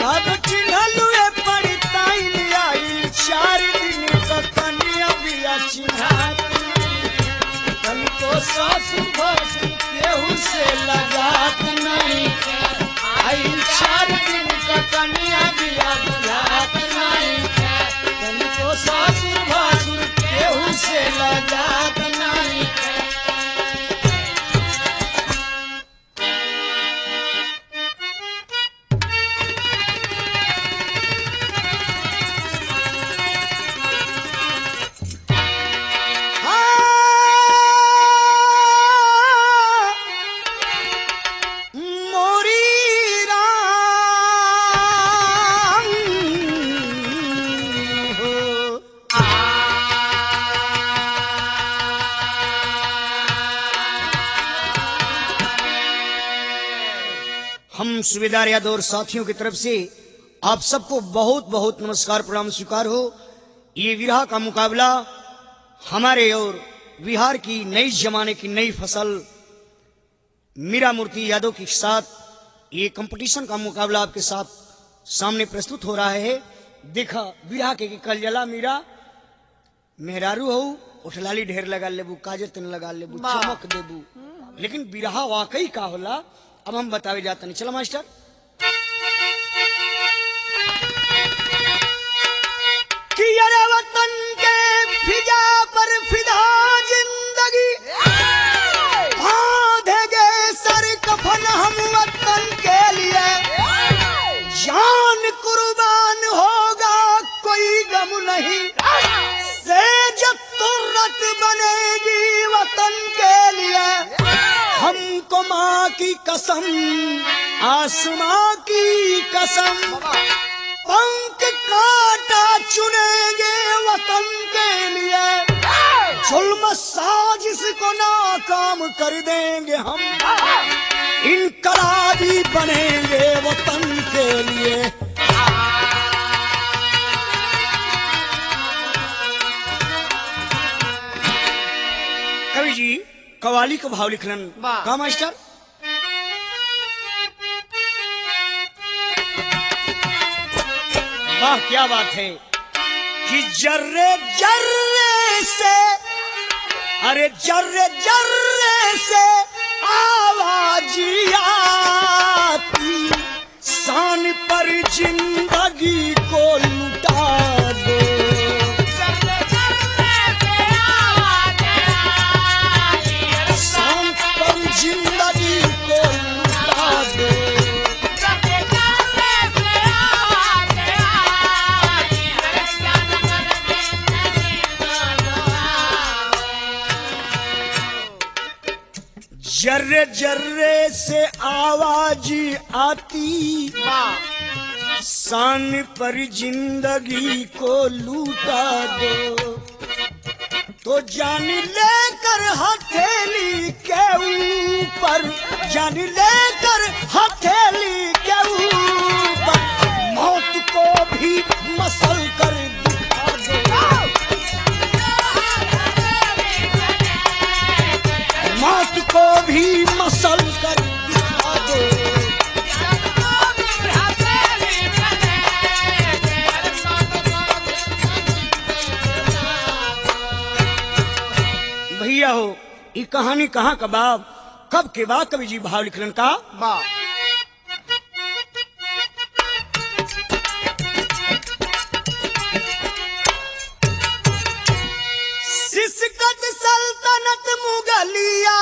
अब चिन्हलुए पड़ताई आई 4 दिन का कन्या बिया चिन्हात तनिको सासु भसुर केहू से लगात नहीं आई 4 दिन का कन्या बिया बुझात नहीं तनिको सासु भसुर केहू से लगात नहीं। हम सूबेदार यादव और साथियों की तरफ से आप सबको बहुत बहुत नमस्कार प्रणाम स्वीकार हो। ये विरहा का मुकाबला हमारे और बिहार की नई जमाने की नई फसल मीरा मूर्ति यादव के साथ ये कंपटीशन का मुकाबला आपके साथ सामने प्रस्तुत हो रहा है। देखा बिरहा के कल जला मीरा मेहरारू हो उठलाली ढेर लगा लेबू काजर तन लगा लेबू चमक देबू लेकिन बिरहा वाकई का होला अब हम बतावे जाते नहीं। चलो मास्टर कि अरे वतन के फिजा पर फिदा जिंदगी बांधेंगे सर कफन हम वतन के लिए जान कुर्बान होगा कोई गम नहीं सेज तुर्रत बनेगी वतन के लिए हमको माँ की कसम आसमां की कसम पंख काटा चुनेंगे वतन के लिए जुल्म साजिश को नाकाम कर देंगे हम इनकलाबी बनेंगे वतन के लिए। कवि जी कवाली का भाव लिखलन का मास्टर वाह क्या बात है कि जर्रे जर्रे से अरे जर्रे जर्रे से आवाज आती शान पर जिंदगी को लुटा दो शान पर जिंदगी को लुटा दो जर्रे जर्रे से आवाज आती शान पर जिंदगी को लूटा दो तो जान लेकर हथेली के ऊपर जान लेकर हथेली के ऊपर मौत को भी मसल कर दिखा दो मौत को भी मसल कर दिखा दो भैया हो ये कहानी कहाँ का बाप कब के बाद कवि जी भाव लिखलन का बाप सिसकत सल्तनत मुगलिया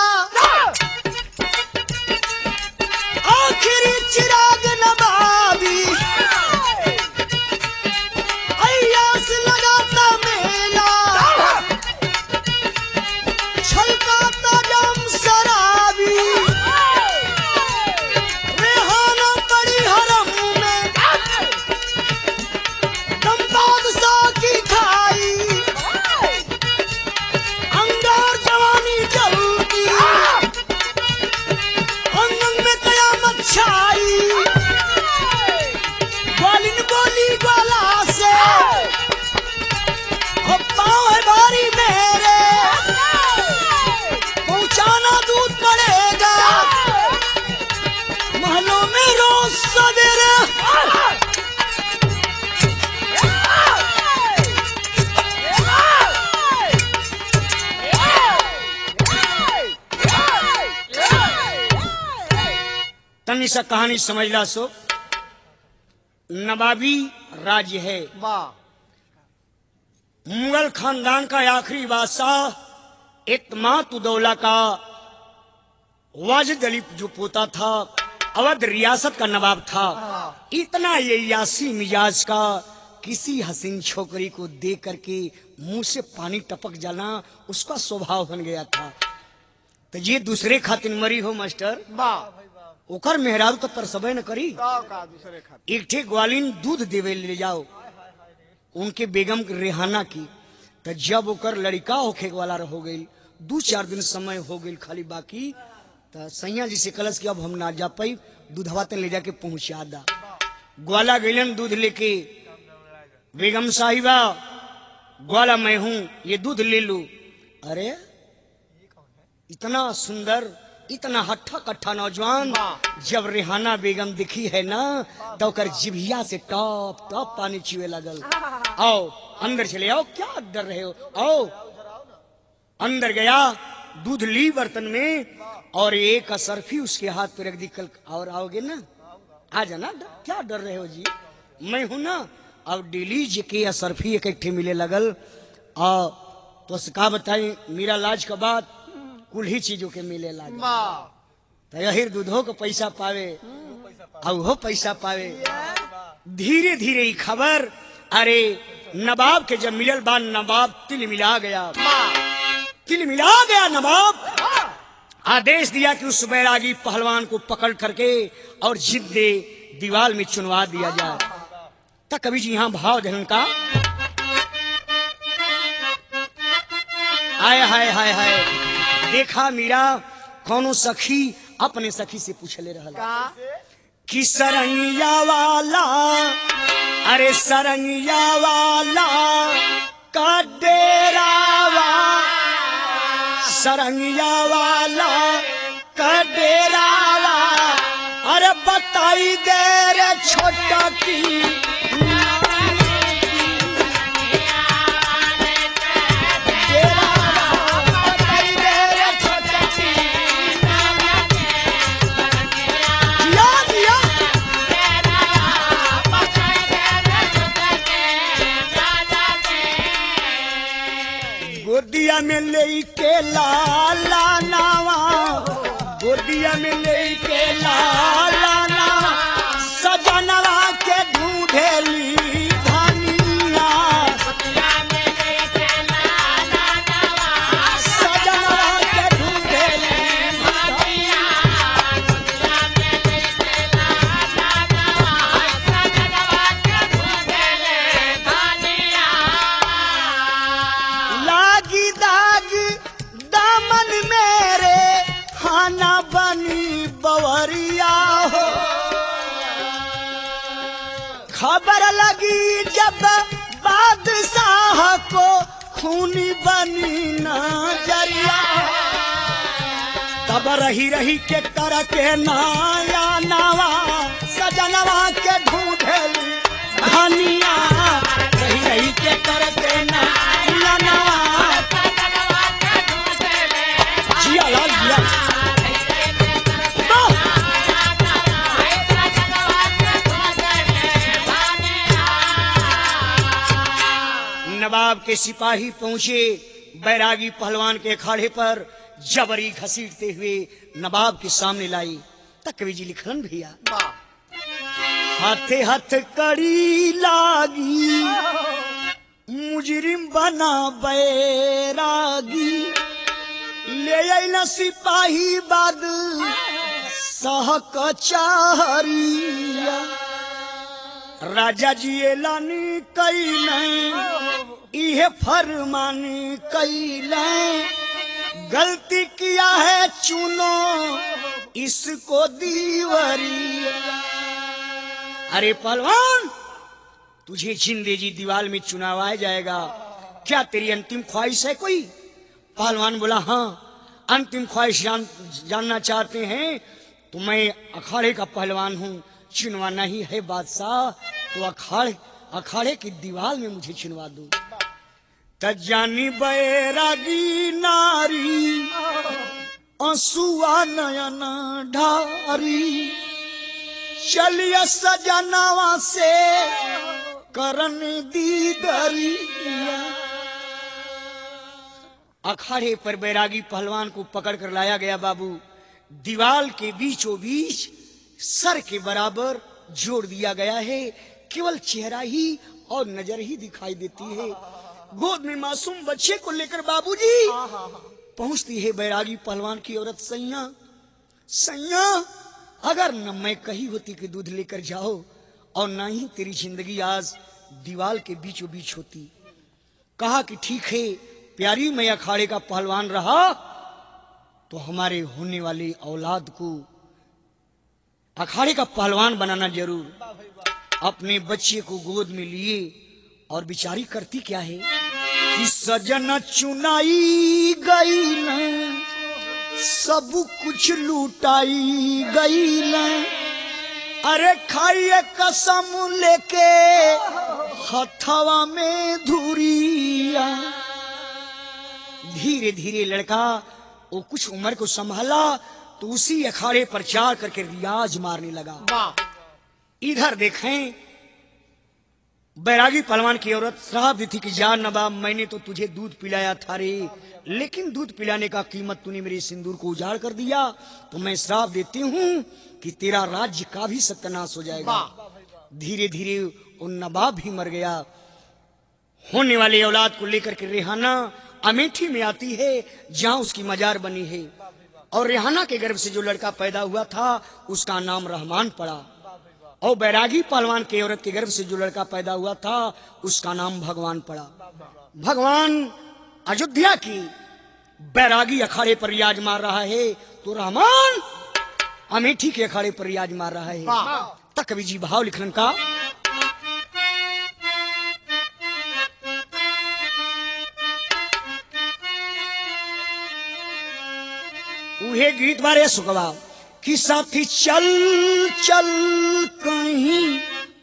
आखिरी चिराग नवाबी अय्यास लगाता मेला छलकाता जम शराबी तनी सा कहानी समझला सो। नवाबी राज्य है, मुगल खानदान का आखिरी बादशाह इत्माद-उद-दौला का वाजिद अली जो पोता था, अवध रियासत का नवाब था। इतना ये यासी मिजाज का, किसी हसीन छोकरी को देख करके मुंह से पानी टपक जाना उसका स्वभाव बन गया था। तो ये दूसरे खातिर मरी हो मास्टर, ओकर मेहरारू तो तरसबे न करी। एक ठे ग्वालिन दूध देवे ले जाओ उनके बेगम रेहाना की। तो जब ओकर लड़का होखे वाला हो गई, 2-4 दिन समय हो गई खाली बाकी, तो सैया जी से कलश कि अब हम ना जा पाई, दूधवा ते ले जाके पहुंचा दा। ग्वाला गईलन दूध लेके, बेगम साहिबा ग्वाला मैं हूं, ये दूध ले लू। अरे इतना सुंदर, इतना हट्ठा कट्ठा नौजवान जब रेहाना बेगम दिखी है ना, तो ओकर जिभिया से टॉप टॉप पानी चुए लगल। आओ अंदर चले आओ, क्या डर रहे हो, आओ। अंदर गया, दूध ली बर्तन में और एक असरफी उसके हाथ पे रख दी। कल और आओगे ना, आ जाना, क्या डर रहे हो जी, मैं हूं ना। अब डेली के असरफी एक एक मिले लगल। तो का बताई, मेरा लाज का बात कुल ही चीजों के मिले लगल। तो यही दूधो को पैसा पावे और वो पैसा पावे। धीरे धीरे ही खबर, अरे नवाब के जब मिलल बा, नवाब तिल मिला गया, तिल मिला गया। नवाब आदेश दिया कि उस बैरागी पहलवान को पकड़ करके और जिद्दे दीवार में चुनवा दिया जाए। तब कवि जी यहां भाव धन का, हाय हाय हाय हाय। देखा मीरा कौनो सखी अपने सखी से पूछले रहला कि सरंगिया वाला, अरे सरंगिया वाला का डेरावा, सरंगिया वाला का डेरावा, अरे बताई दे रे छोटा की। गोदिया में लेके लाला नावा, गोदिया में लेके लाला नावा, सजनवा के ढूंढेली धनिया, सजनवा के ढूंढेली धनिया, लागी दाग दामन मेरे, खाना बनी बवरिया हो। खबर लगी जब बादशाह को, खूनी बनी नजरिया, तब रही रही के करके नाया नावा, सजनवा के ढूंढेली धनिया, रही रही के करके नाया नावा, जिया लाल जिया। नवाब के सिपाही पहुंचे बैरागी पहलवान के अखाड़े पर, जबरी घसीटते हुए नवाब के सामने लाई। तक कवि जी लिखलन भैया, हाथे हाथ कड़ी लागी, मुजरिम बना बैरागी, ले आइला सिपाही बाद सह कचहरिया, राजा जी एलानी कैले, इहे फरमानी कैले, गलती किया है चुनो इसको दीवारी। अरे पहलवान, तुझे जिंदे जी दीवार में चुनावाया जाएगा, क्या तेरी अंतिम ख्वाहिश है कोई? पहलवान बोला, हाँ अंतिम ख्वाहिश जानना चाहते हैं तो मैं अखाड़े का पहलवान हूँ, चुनवाना ही है बादशाह, तो अखाड़े की दीवार में मुझे चुनवा दो। तजानी बैरागी नारी, आंसुआ नयन ढारी, चलिया सजनावा से करन दी दरिया। अखाड़े पर बैरागी पहलवान को पकड़ कर लाया गया बाबू। दीवाल के बीचों बीच सर के बराबर जोड़ दिया गया है। केवल चेहरा ही और नजर ही दिखाई देती है। गोद में मासूम बच्चे को लेकर बाबूजी पहुंचती है बैरागी पहलवान की औरत। सैया सैया, अगर न मैं कही होती कि दूध लेकर जाओ और ना ही तेरी जिंदगी आज दीवाल के बीचों बीच होती। कहा कि ठीक है प्यारी, मैं अखाड़े का पहलवान रहा तो हमारे होने वाली औलाद को अखाड़े का पहलवान बनाना जरूर। अपने बच्चे को गोद में लिए और बिचारी करती क्या है कि सजन चुनाई गई न, सब कुछ लूटाई गई न। अरे खाइए कसम लेके हथवा में धुरिया। धीरे धीरे लड़का वो कुछ उम्र को संभाला तो उसी अखाड़े पर चार करके रियाज मारने लगा। इधर देखें बैरागी पहलवान की औरत श्राप दी थी कि जान नवाब, मैंने तो तुझे दूध पिलाया था रे, लेकिन दूध पिलाने का कीमत तूने मेरे सिंदूर को उजाड़ कर दिया, तो मैं श्राप देती हूँ कि तेरा राज्य का भी सत्यानाश हो जाएगा। धीरे धीरे वो नवाब भी मर गया। होने वाली औलाद को लेकर के रेहाना अमेठी में आती है जहाँ उसकी मजार बनी है। और रेहाना के गर्भ से जो लड़का पैदा हुआ था उसका नाम रहमान पड़ा। और बैरागी पहलवान के औरत के गर्भ से जो लड़का पैदा हुआ था उसका नाम भगवान पड़ा। भगवान अयोध्या की बैरागी अखाड़े पर रियाज मार रहा है तो रहमान अमेठी के अखाड़े पर रियाज मार रहा है। तक कवि जी भाव लिखन का उहे गीत बारे सुखवा कि साथी चल चल कहीं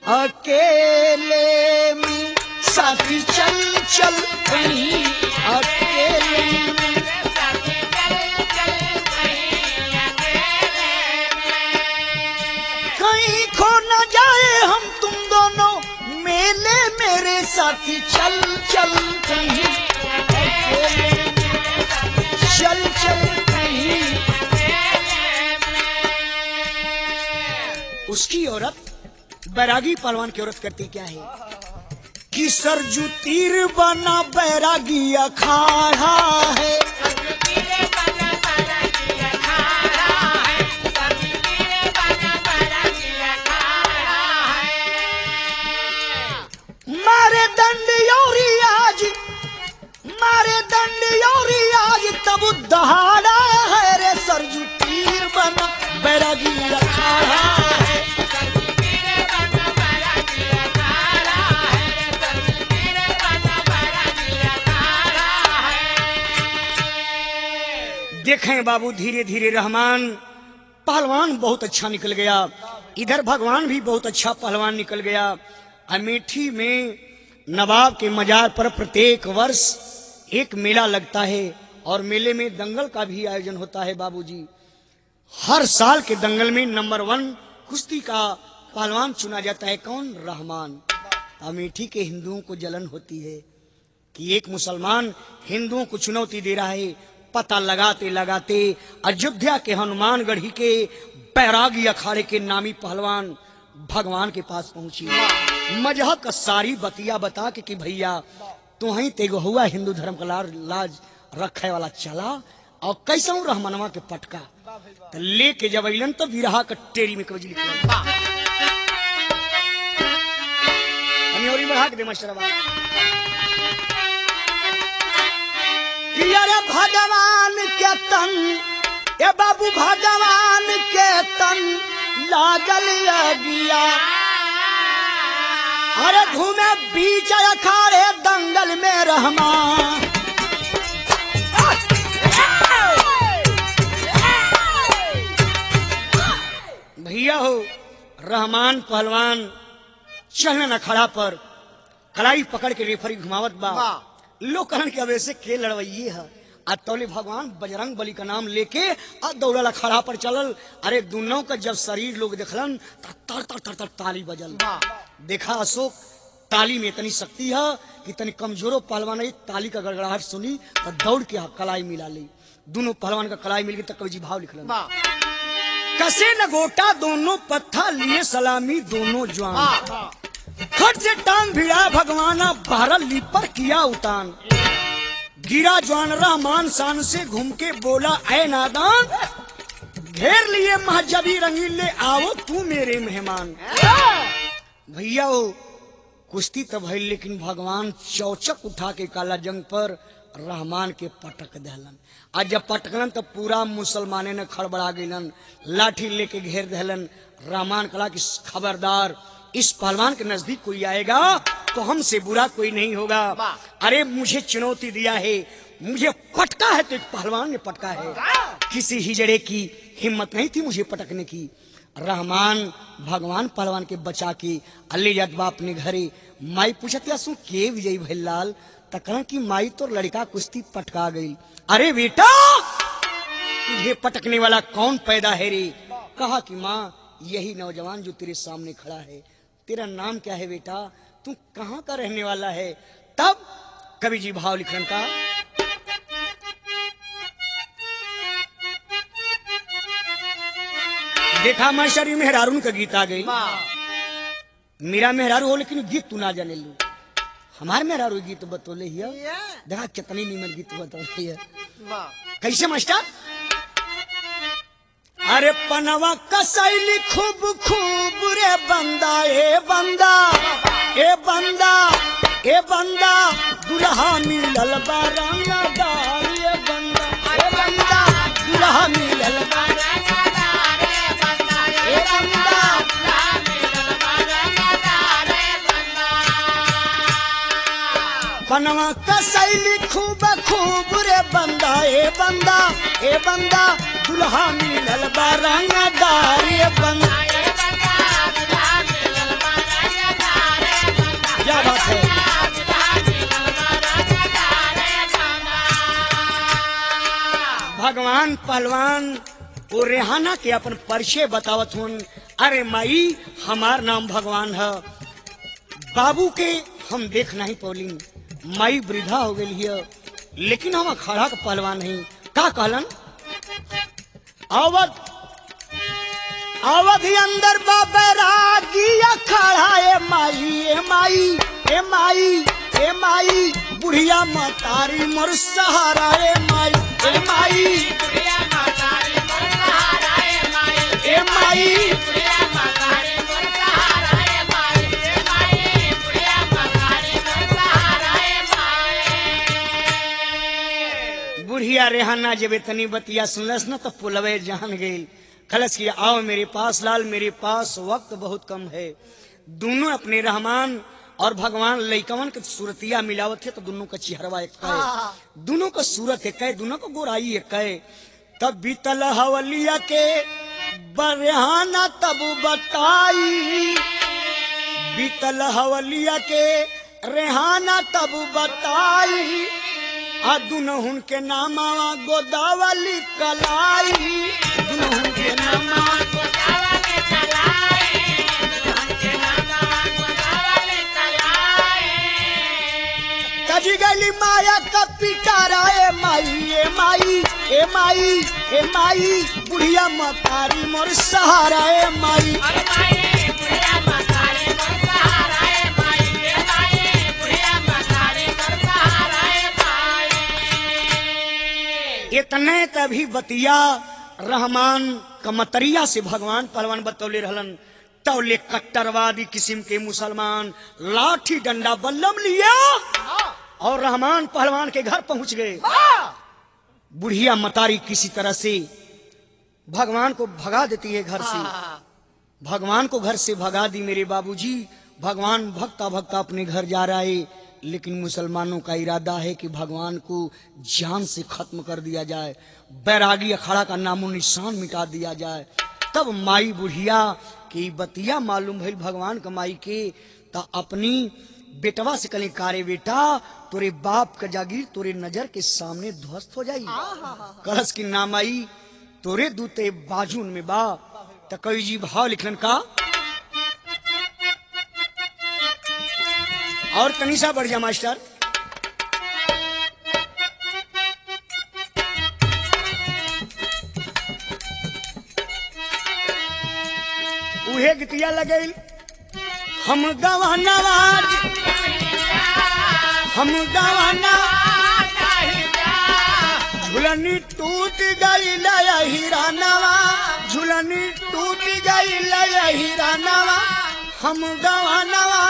अकेले में, साथी चल चल कहीं अकेले में, कहीं खो न जाए हम तुम दोनों मेले मेरे साथी। चल चल कहीं अकेले में, चल चल कहीं। उसकी औरत बैरागी पहलवान की औरत करती क्या है कि सरजू तीर बना बैरागी अखाड़ा है, मारे दंड योरी आज, मारे दंड योरी आज तब दहाड़ा है रे। सरजू तीर बना बैरागी अखाड़ा है, देखें बाबू धीरे धीरे रहमान पहलवान बहुत अच्छा निकल गया। इधर भगवान भी बहुत अच्छा पहलवान निकल गया। अमेठी में नवाब के मजार पर प्रत्येक वर्ष एक मेला लगता है और मेले में दंगल का भी आयोजन होता है बाबूजी। हर साल के दंगल में नंबर 1 कुश्ती का पहलवान चुना जाता है। कौन? रहमान। अमेठी के हिंदुओं को जलन होती है कि एक मुसलमान हिंदुओं को चुनौती दे रहा है। पता लगाते लगाते अयोध्या के हनुमानगढ़ी के बैरागी अखाड़े के नामी पहलवान भगवान के पास पहुंची। मजहब का सारी बतिया बता के कि भैया तू ही तेगो हुआ हिंदू धर्म का लाज रखे वाला चला और कैसा हूँ रहमानवा के पटका तो लेके जब अलन तो विरहा कट्टेरी में कवजी लिखा बढ़ा के दे मास्टरवा। अरे भगवान के तन ए बाबू भगवान के तन लागल गया। अरे घूमे बीच अखाड़े दंगल में रहमान। भैया हो रहमान पहलवान चढ़न अखाड़ा पर कलाई पकड़ के रेफरी घुमावत बा। लोग कहन के अब ऐसे के लड़वइये है तौले भगवान बजरंग बली का नाम लेके दौड़ला खड़ा पर चलल। अरे दोनों का जब शरीर लोग देखलन तर तर तर तर ताली बजल। देखा अशोक, ताली में इतनी शक्ति है कि इतनी कमजोरों पहलवान है, ताली का गड़गड़ाहट सुनी तो दौड़ के कलाई मिला ली। दोनों पहलवान का कलाई मिल गई तब कवि जी भाव लिखलन। कसे लगोटा दोनों पत्था लिए सलामी दोनों जवान, खट से टांग भिड़ा भगवाना बहरल ली पर किया उतान। गिरा जवान रहमान शान से घूम के बोला ऐ नादान, घेर लिए महजबी रंगीले आओ तू मेरे मेहमान। भैया वो कुश्ती तब है, लेकिन भगवान चौचक उठा के काला जंग पर रहमान के पटक दहलन। आज जब पटकलन तब पूरा मुसलमाने ने खड़बड़ा गईलन, लाठी लेके घेर दहलन। रहमान कहा कि खबरदार, इस पहलवान के नजदीक कोई आएगा तो हमसे बुरा कोई नहीं होगा। अरे मुझे चुनौती दिया है, मुझे पटका है तो एक पहलवान ने पटका है, किसी हिजड़े की हिम्मत नहीं थी मुझे पटकने की। रहमान भगवान पहलवान के बचा के अल्ले जात बा अपने घरे। माई पूछत सु के विजयी भैलाल, तकरा की माई तो लड़का कुश्ती पटका गई। अरे बेटा तुझे पटकने वाला कौन पैदा है रे? कहा कि माँ यही नौजवान जो तेरे सामने खड़ा है। तेरा नाम क्या है बेटा? तू कहाँ का रहने वाला है? तब कवि जी भाव लिखन का, देखा मैं शरीर मेहरारून का गीत आ गई। मेरा मेहरारू हो लेकिन गीत तू ना जाने लू। हमारे मेहरारू गीत बतौले हिया, देखा कितनी नीमन गीत बतौले है। कैसे मास्टर? अरे पनवा कसैली खूब खूब रे बंदा ए बंदा ए बंदा ए बंदा, दुल्हा मिलल बारंगदार ए बंदा ए बंदा, दुल्हा मिलल बारंगदार ए बंदा ए बंदा, दुल्हा मिलल बारंगदार ए बंदा। पनवा कसैली खूब खूब रे बंदा ए बंदा ए बंदा, दुल्हा मिलल बारंगदार ए बंदा ए बंदा, दुल्हा मिलल बारंगदार ए बंदा। क्या बात है? भगवान पहलवान वो रेहाना के अपन परिचय बतावत हुन। अरे माई हमार नाम भगवान है, बाबू के हम देख नहीं पौलिन, माई वृद्धा हो गई है, लेकिन हम अखाड़ा का पहलवान नहीं। का कहलन? अवध अवधि अंदर बाबरागी अखाड़ा ए माई ए माई ए माई ए माई, बुढ़िया मतारी मोर सहारा ए माई ए माई, बुढ़िया मतारी मोर सहारा ए माई ए माई, बुढ़िया मतारी मोर सहारा ए माई ए माई, बुढ़िया मतारी मोर सहारा ए माई। बुढ़िया रेहाना जब इतनी बतिया सुनलस न तो पुलवे जान गई। कलश की आओ मेरे पास लाल, मेरे पास वक्त बहुत कम है। दोनों अपने रहमान और भगवान लइकवन के सूरतिया मिलावत है तो दोनों का चेहरवा एक है, दोनों का सूरत एक है, दोनों का गोराई एक है। तब बीतल हवलिया के बरहाना तब बताई, बीतल हवलिया के रेहाना तब बताई, दुनहुन के नामा गोदावली कलाई, दुनहुन के नामा गोदावली कलाई, दुनहुन के नामा गोदावली कलाई। तजी गली माया का पिटारा ए माई ए माई ए माई ए माई, बुढ़िया मतारी मोर सहारा ए माई ए माई, बुढ़िया मतारी मोर सहारा ए माई ए माई, बुढ़िया मतारी मोर सहारा ए माई। इतने तभी बतिया रहमान कमतरिया से भगवान पहलवान बतौले रहलन। तौले कट्टरवादी किस्म के मुसलमान लाठी डंडा बल्लम लिया और रहमान पहलवान के घर पहुंच गए। बुढ़िया मतारी किसी तरह से भगवान को भगा देती है घर से, भगवान को घर से भगा दी मेरे बाबूजी। भगवान भगता भगता अपने घर जा रहा है, लेकिन मुसलमानों का इरादा है कि भगवान को जान से खत्म कर दिया जाए, बैरागी अखाड़ा का नामो निशान मिटा दिया जाए। तब माई बुढ़िया की बतिया मालूम भइल भगवान का माई के, ता अपनी बेटवा से कले कारे बेटा तोरे बाप का जागीर तोरे नजर के सामने ध्वस्त हो जाई। कलश की नाम आई तोरे दूते बाजून में बा। त कवि जी भाव लिखलन का और तनिषा बढ़ जा मास्टर। उहे गीतिया लगे हम गवानवाज हम गवाना झुलनी टूट गई लया हीरानवा झुलनी टूट गई लया हीरानवा हम गवानवा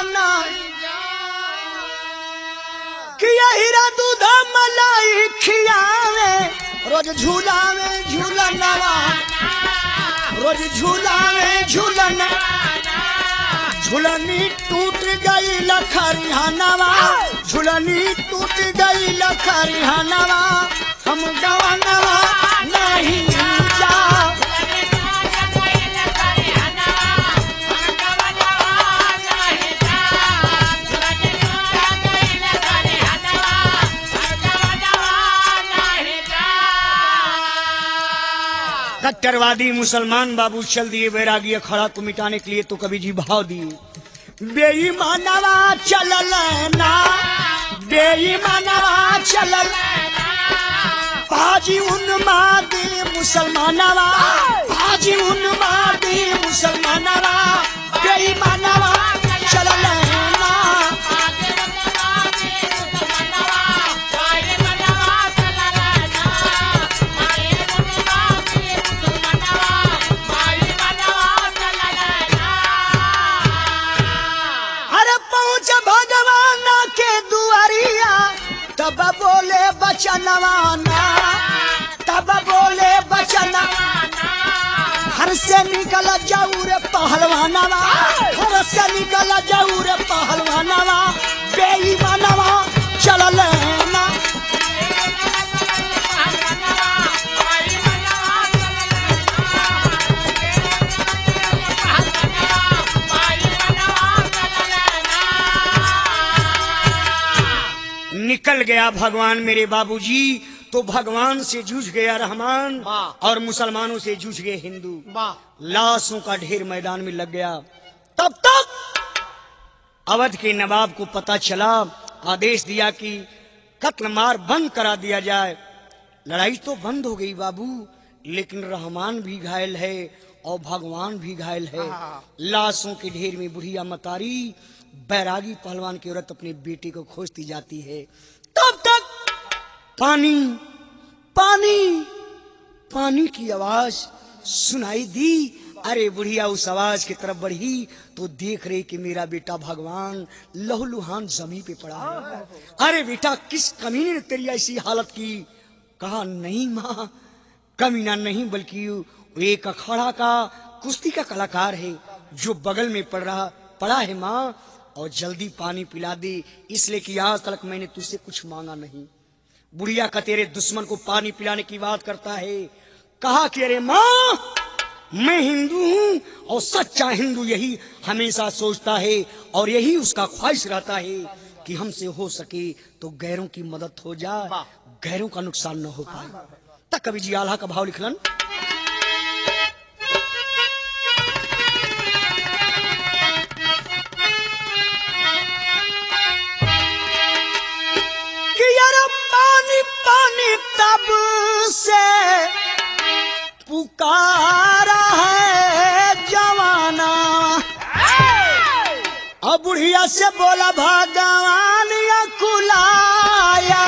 किया हीरा दूधा मलाई खियावे रोज झूलावे झूलनवा रोज झूलावे झूलन झुलनी टूट गई लखरियानवा झुलनी टूट गई लखरियानवा हम गवानवा नहीं जा। कट्टरवादी मुसलमान बाबू चल दिए वैरागी अखाड़ा को मिटाने के लिए तो कवि जी भाव दिए बेईमानवा चलल ना बेईमानवा चलल पाजी उन्मादी मुसलमानवा पाजी उन्मादी मुसलमानवा बेईमानवा चलल ना तब बोले बचनवाना तब बोले बचना घर से निकल जाऊ रे पहलवानवा घर से निकल जाऊ रे पहलवानवा बेईमानवा चलल ना। निकल गया भगवान मेरे बाबूजी तो भगवान से जूझ गया रहमान और मुसलमानों से जूझ गए हिंदू। लाशों का ढेर मैदान में लग गया। तब तक अवध के नवाब को पता चला, आदेश दिया कि कत्ल मार बंद करा दिया जाए। लड़ाई तो बंद हो गई बाबू, लेकिन रहमान भी घायल है और भगवान भी घायल है। लाशों के ढेर में बुढ़िया मतारी बैरागी पहलवान की औरत अपने बेटे को खोजती जाती है। तब तक पानी पानी पानी की आवाज सुनाई दी। अरे बुढ़िया उस आवाज की तरफ बढ़ी तो देख रही कि मेरा बेटा भगवान लहूलुहान जमीन पे पड़ा है। अरे बेटा किस कमीने ने तेरी ऐसी हालत की? कहा नहीं माँ, कमीना नहीं बल्कि एक अखाड़ा का कुश्ती का कलाकार है जो बगल में पड़ा है माँ, और जल्दी पानी पिला दे, इसलिए कि आज तक मैंने तुझसे कुछ मांगा नहीं। बुढ़िया का तेरे दुश्मन को पानी पिलाने की बात करता है। कहा कि अरे माँ मैं हिंदू हूँ और सच्चा हिंदू यही हमेशा सोचता है और यही उसका ख्वाहिश रहता है कि हमसे हो सके तो गैरों की मदद हो जाए, गैरों का नुकसान न हो पाए। तक कवि जी आल्हा का भाव लिखलन पानी तब से पुकारा है जवाना। अब बुढ़िया से बोला भगवान या कुलाया,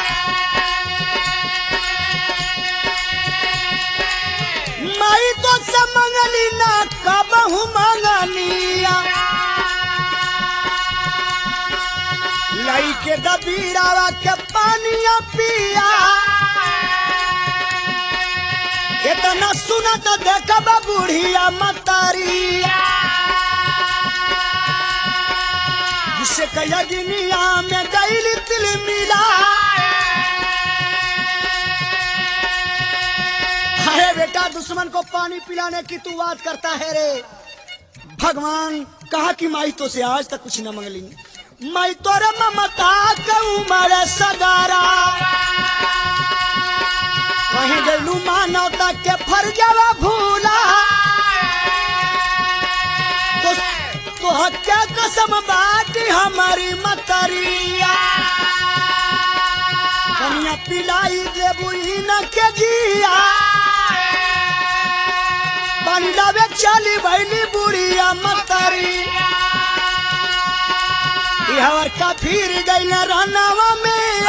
मैं तो से मंगली ना कब हूँ मंगनिया। लाई के दबीरावा के पानिया पिया, इतना सुना तो देखा बुढ़िया मतारिया। जिसे कया गिनिया में गई तिल मिला। अरे बेटा दुश्मन को पानी पिलाने की तू बात करता है रे। भगवान कहा कि माई तो से आज तक कुछ न मंगली। मैं तोर ममता के उमर सगारा कहीं गलू मानवता के फर्जवा भूला तो हक्का कसम बाटी हमारी मतरिया कन्या पिलाई देबू न के जिया पानी डावे चली भैली बुढ़िया मतरिया हवर का फिर गई रनावा में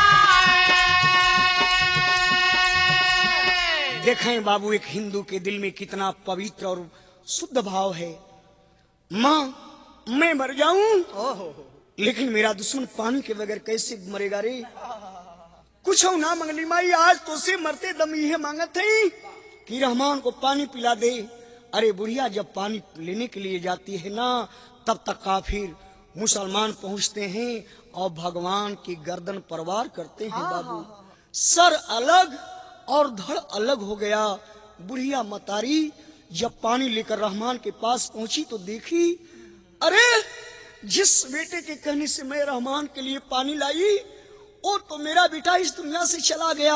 देखें बाबू एक हिंदू के दिल में कितना पवित्र और शुद्ध भाव है। माँ मैं मर जाऊं लेकिन मेरा दुश्मन पानी के बगैर कैसे मरेगा रे। कुछ हो ना मंगली माई आज तो से मरते दम ये मांगत है कि रहमान को पानी पिला दे। अरे बुढ़िया जब पानी लेने के लिए जाती है ना तब तक काफिर मुसलमान पहुंचते हैं और भगवान की गर्दन परवार करते हैं। बाबू सर अलग और धड़ अलग हो गया। बुढ़िया मतारी जब पानी लेकर रहमान के पास पहुंची तो देखी अरे जिस बेटे के कहने से मैं रहमान के लिए पानी लाई वो तो मेरा बेटा इस दुनिया से चला गया।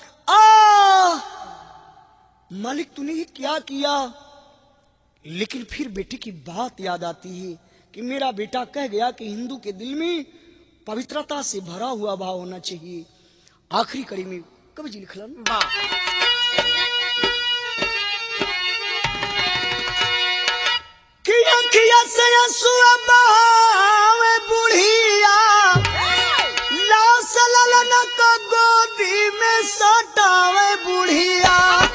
मालिक तूने ये क्या किया। लेकिन फिर बेटे की बात याद आती है कि मेरा बेटा कह गया कि हिंदू के दिल में पवित्रता से भरा हुआ भाव होना चाहिए। आखिरी कड़ी में कवि जी लिखलन कि अखिया से आंसुआ बहावे बुढ़िया लाश ललन को गोदी में सटावे बुढ़िया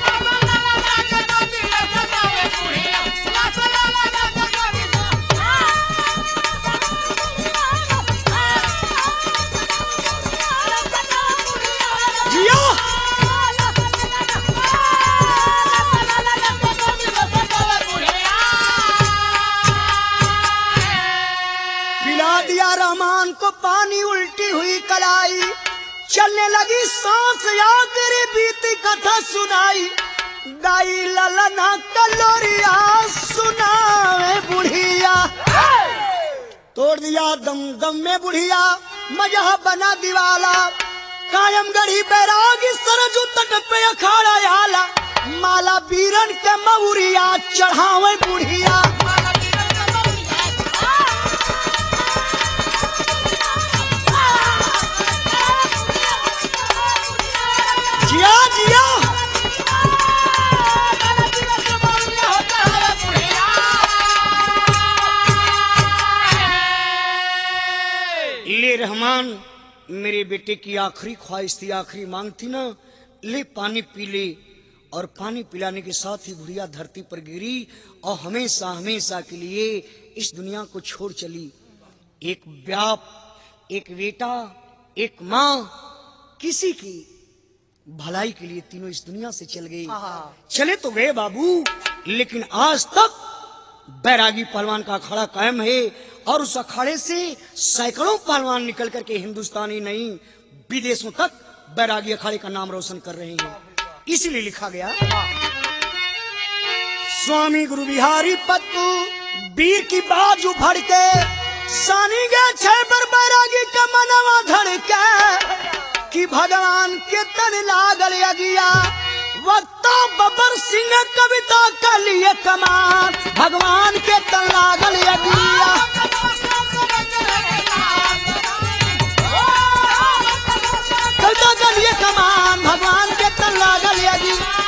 रहमान को पानी उल्टी हुई कलाई चलने लगी सांस आखिरी बीती कथा सुनाई दाई ललना कलोरिया सुनावे बुढ़िया तोड़ दिया दम दम में बुढ़िया मजहब बना दीवाला कायम गढ़ी बैरागी सरजू तट पे अखाड़ा आला माला बीरन के मऊरिया चढ़ावे बुढ़िया जिया जिया ले रहमान मेरे बेटे की आखिरी ख्वाहिश थी आखिरी मांग थी ना ले पानी पी ले। और पानी पिलाने के साथ ही बुढ़िया धरती पर गिरी और हमेशा हमेशा के लिए इस दुनिया को छोड़ चली। एक बाप एक बेटा एक माँ किसी की भलाई के लिए तीनों इस दुनिया से चल गए। चले तो गए बाबू लेकिन आज तक बैरागी पहलवान का अखाड़ा कायम है और उस अखाड़े से सैकड़ों पहलवान निकल करके हिंदुस्तानी नहीं विदेशों तक बैरागी अखाड़े का नाम रोशन कर रहे हैं। इसीलिए लिखा गया स्वामी गुरु बिहारी पत्तू वीर की बाजू भड़के सानी गए छह पर बैरागी का मनवा धड़के कि भगवान के तन लागल अगिया वक्ता बबर सिंह कविता का लिए कमान भगवान के तन लागल अगिया कविता का लिए कमान भगवान के तन लागल अगिया